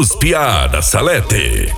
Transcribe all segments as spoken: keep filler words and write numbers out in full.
Os Piá da Salete.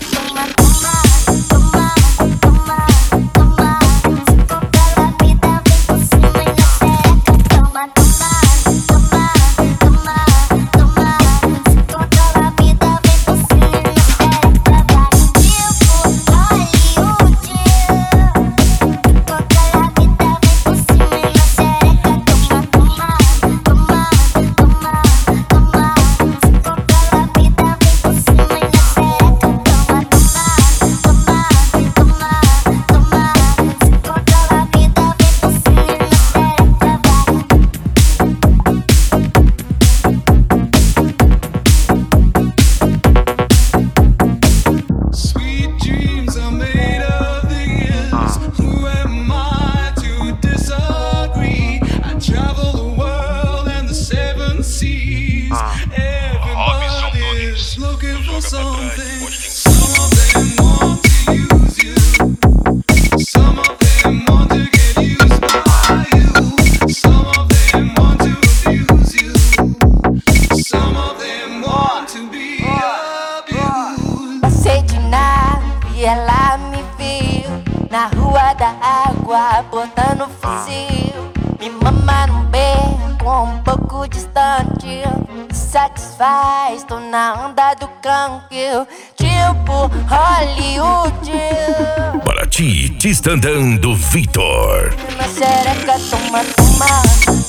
Ela me viu na rua da água, botando fuzil. Me mama num beco um pouco distante, satisfaz, tô na onda do canque, tipo Hollywood. Paraty, Tistandã do Vitor. Na xereca, toma, toma.